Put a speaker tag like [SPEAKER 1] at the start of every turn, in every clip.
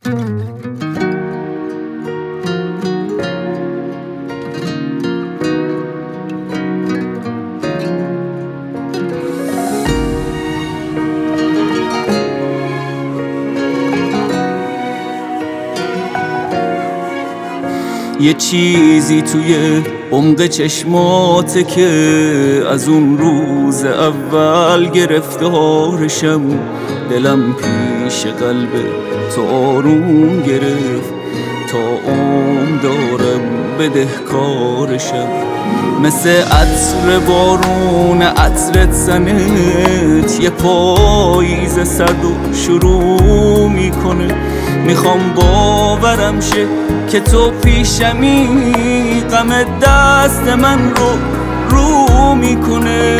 [SPEAKER 1] یه چیزی توی عمق چشماته که از اون روز اول گرفتارشم، دلم پیش قلب تو آروم گرفت، تا عمر دارم بدهکارشم. مثل عطر بارون عطرت زنت، یه پاییز سرد و شروع میکنه. میخوام باورم شه که تو پیشمی، غم دست من رو میکنه.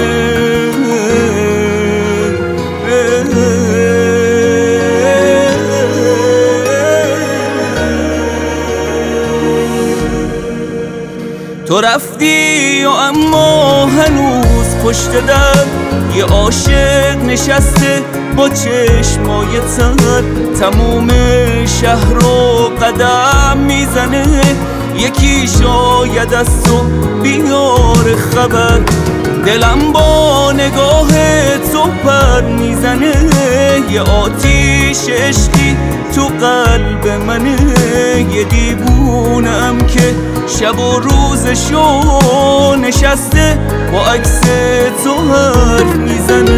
[SPEAKER 1] تو رفتی و اما هنوز پشت در یه عاشق نشسته با چشمای تر، تموم شهر رو قدم میزنه. یکی شاید از تو بیار خبر، دلم با نگاه تو پر میزنه. یه آتیش عشقی تو قلب منه، یه دیوونم که شب و روزشو نشسته با عکس تو حرف میزنه.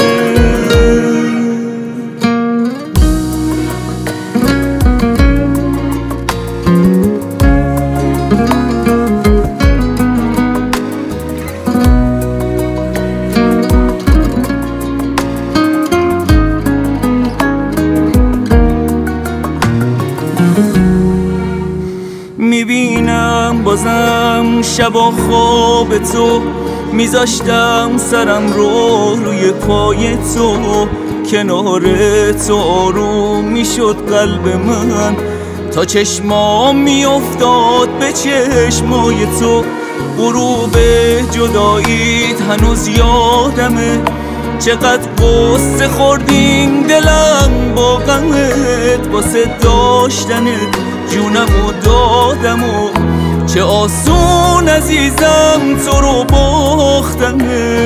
[SPEAKER 1] میبینم بازم شبا خواب تو، میذاشتم سرم رو روی پای تو. کنار تو آروم میشد قلب من، تا چشمام میافتاد به چشمای تو. غروب جداییت هنوز یادمه، چقدر غصه خوردیم دلم با غمت. واسه داشتنت جونمو دادم و چه آسون عزیزم تو رو باختمت.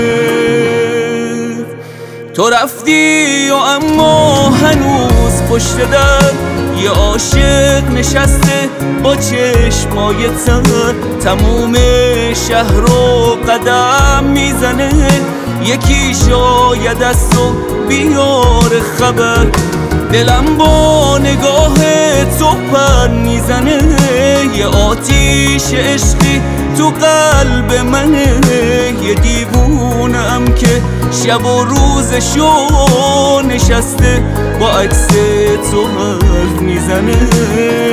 [SPEAKER 1] تو رفتی و اما هنوز پشت در یه عاشق نشسته با چشمای تر، تموم شهر رو قدم میزنه. یکی شاید از تو بیار خبر، دلم با نگاه تو پر میزنه. یه آتیش عشقی تو قلب منه، یه دیوونم که شب و روزشو نشسته با عکس تو حرف میزنه.